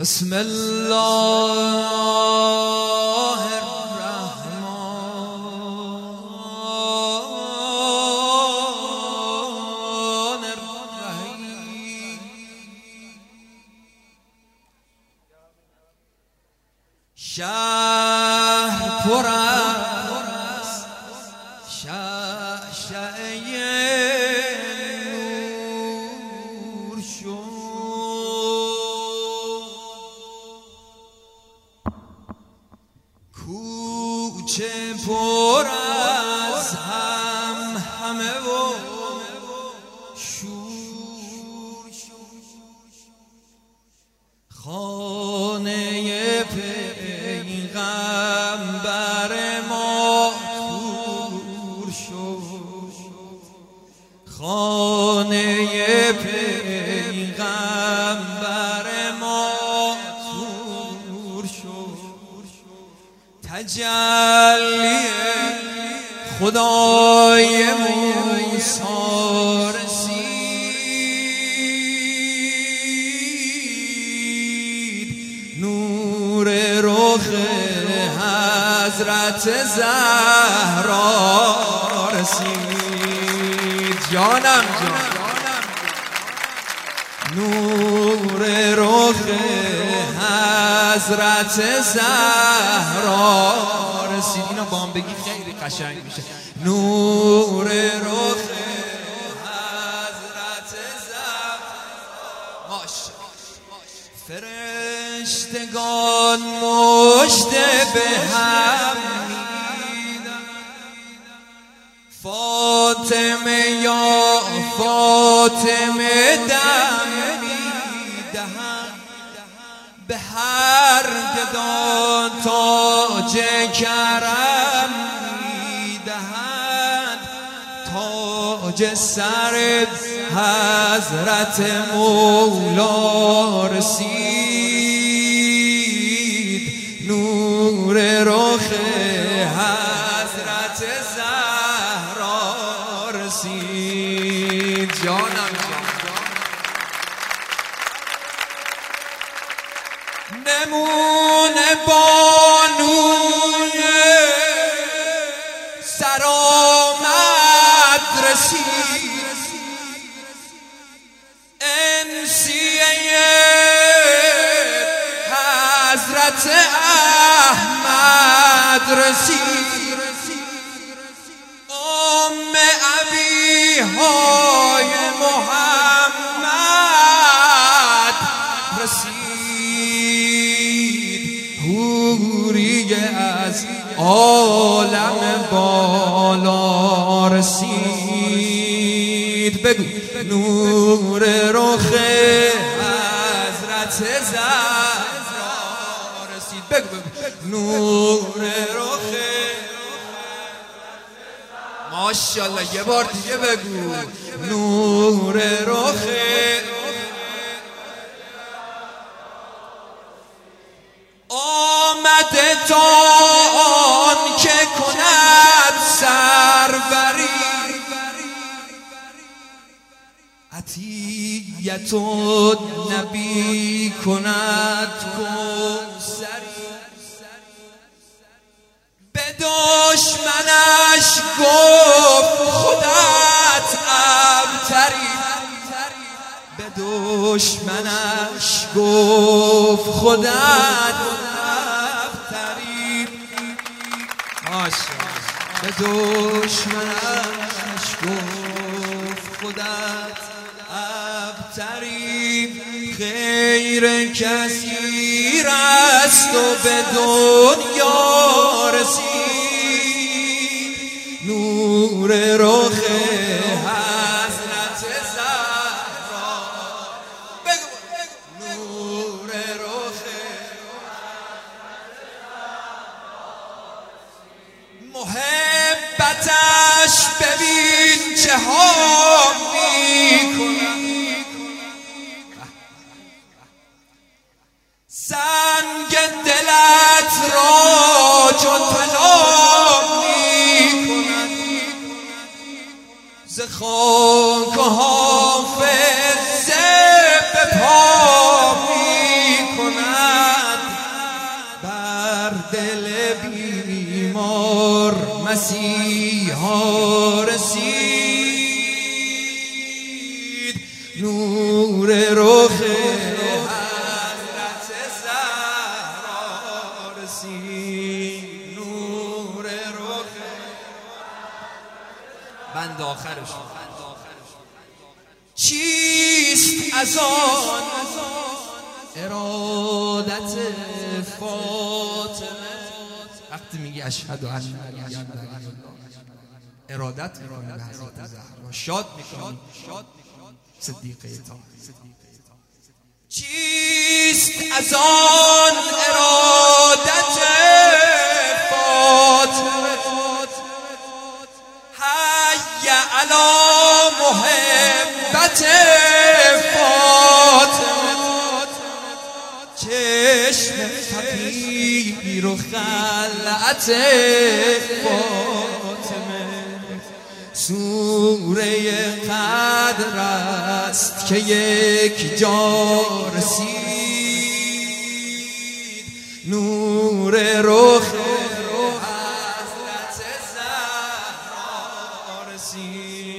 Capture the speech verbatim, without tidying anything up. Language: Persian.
بسم الله الرحمن الرحیم. شهر پر از شعشعه نور شد، کوچه پر از هم همه و شور شد، خانه پیغمبر ما نور شد، خانه پیغمبر ما نور شد. تجلی خدای موسی رسید، نور رخ حضرت زهرا رسید. جانم جان نور رخ حضرت زهرا رسید. اینو با هم بگی خیلی قشنگ میشه. نور رخ حضرت زهرا. ماشاءالله. فرشتگان مژد به هم میدن، فاطمه یا فاطمه دم میدهند، به هر گدا تاج کرم میدهند، تاج سر حضرت مولا رسید، نور رخ حضرت زهرا رسید. جانم نمونه بانوی سرآمد رسید، انسیه حضرت احمد رسید، ام ابیهای محمد رسید، حوری از عالم بالا رسید. بگو نور رخ حضرت زهرا رسید. بگو بگو نور رخ. ماشاءالله. یه بار دیگه بگو نور رخ. آمده تا آن که کند سروری، عطیت النبی کند کوثری، به دشمنش گفت خودت ابتری، به دشمنش گفت خودت ابتری. ماشاءالله. به دشمنش گفت خودت ابتری، خیر کسی رست و به دنیا رسید، نور رخ حضرت زهرا. بگو نور رخ محبتش ببین چه ها میکنم، سنگ دلت را چون طلا میکند، ز خاک و حافظ به پا میکند. دل بیمار مسیحا رسید، نور رخ حضرت زهرا رسید، نور رخ بند آخرش. چیست از آن ارادت فاطمه؟ وقتی میگی اشهد ان محمد ارادت میکنی به حضرت زهرا، شاد میکنی صدیقه تا. چیست از آن ارادت فاطمه؟ حی علی محبت فاطمه، چشم فقیر و خلعت فاطمه، سوره قدر است که یک جا رسید، نور رخ حضرت زهرا رسید.